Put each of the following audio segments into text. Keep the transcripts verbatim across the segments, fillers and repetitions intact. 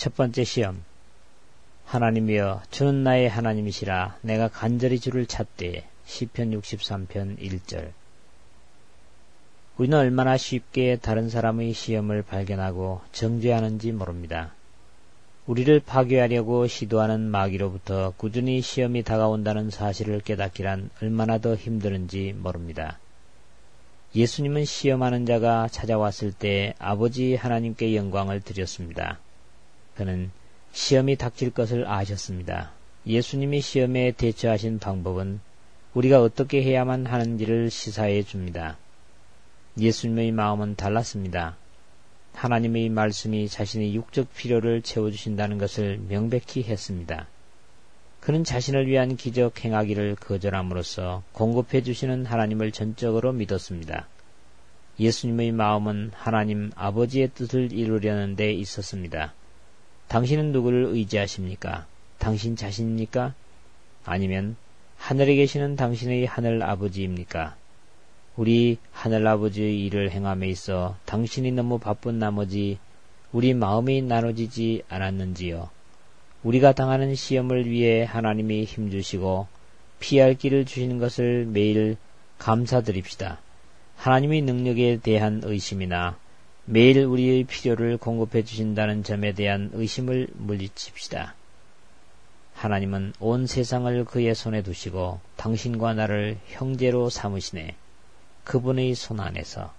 첫 번째 시험. 하나님이여 주는 나의 하나님이시라 내가 간절히 주를 찾되. 시편 육십삼 편 일 절. 우리는 얼마나 쉽게 다른 사람의 시험을 발견하고 정죄하는지 모릅니다. 우리를 파괴하려고 시도하는 마귀로부터 꾸준히 시험이 다가온다는 사실을 깨닫기란 얼마나 더 힘드는지 모릅니다. 예수님은 시험하는 자가 찾아왔을 때 아버지 하나님께 영광을 드렸습니다. 그는 시험이 닥칠 것을 아셨습니다. 예수님이 시험에 대처하신 방법은 우리가 어떻게 해야만 하는지를 시사해 줍니다. 예수님의 마음은 달랐습니다. 하나님의 말씀이 자신의 육적 필요를 채워주신다는 것을 명백히 했습니다. 그는 자신을 위한 기적 행하기를 거절함으로써 공급해 주시는 하나님을 전적으로 믿었습니다. 예수님의 마음은 하나님 아버지의 뜻을 이루려는 데 있었습니다. 당신은 누구를 의지하십니까? 당신 자신입니까? 아니면 하늘에 계시는 당신의 하늘 아버지입니까? 우리 하늘 아버지의 일을 행함에 있어 당신이 너무 바쁜 나머지 우리 마음이 나눠지지 않았는지요? 우리가 당하는 시험을 위해 하나님이 힘주시고 피할 길을 주시는 것을 매일 감사드립시다. 하나님의 능력에 대한 의심이나 매일 우리의 필요를 공급해 주신다는 점에 대한 의심을 물리칩시다. 하나님은 온 세상을 그의 손에 두시고 당신과 나를 형제로 삼으시네. 그분의 손 안에서.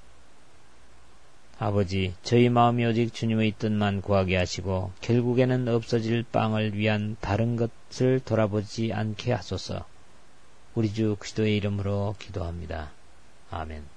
아버지, 저희 마음이 오직 주님의 뜻만 구하게 하시고 결국에는 없어질 빵을 위한 다른 것을 돌아보지 않게 하소서. 우리 주 그리스도의 이름으로 기도합니다. 아멘.